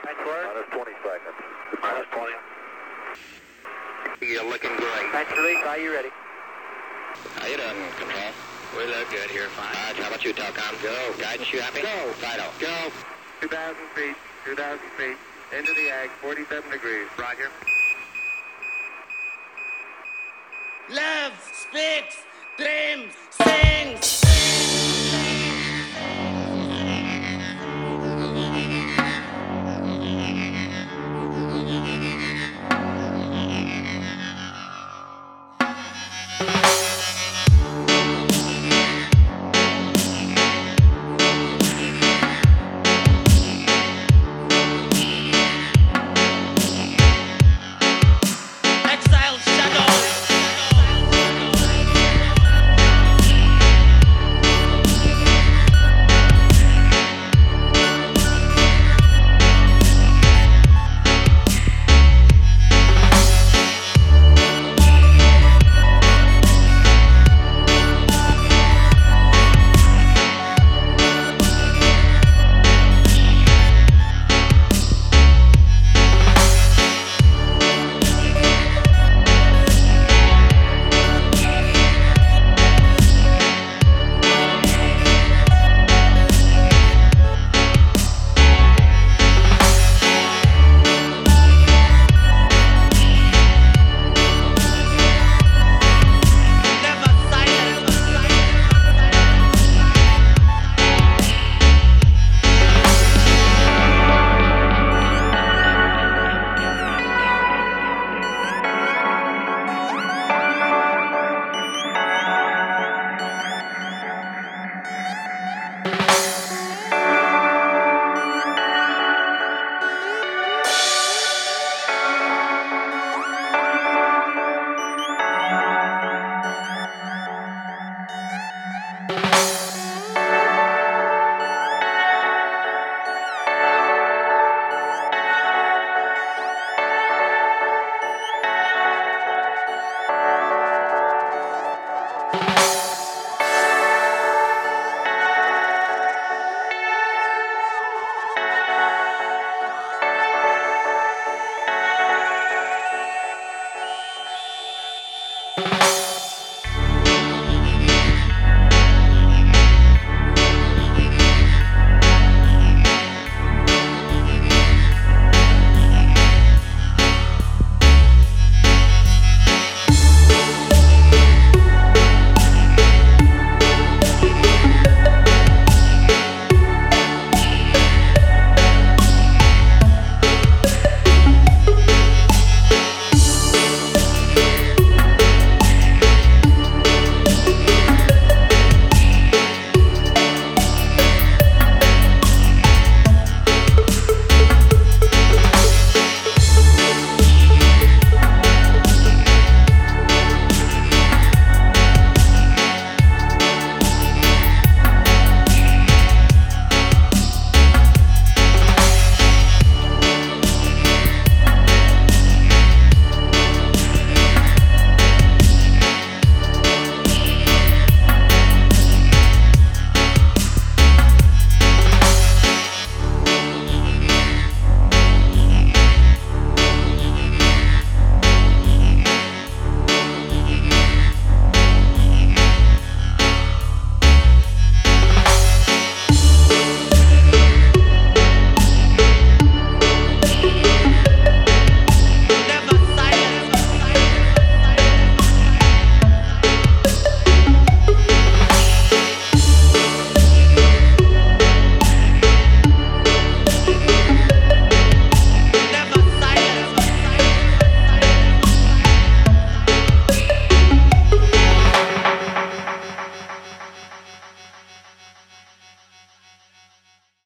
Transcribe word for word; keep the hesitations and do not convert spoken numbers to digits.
Minus twenty seconds. Minus twenty. You're looking great. Match release, are you ready? How you doing, Control? We look good here, fine. All right, how about you, Telcom? Go. Guidance, you happy? Go. Fido. Go. two thousand feet, two thousand feet, into the ag, forty-seven degrees. Roger. Love speaks, dreams, sings.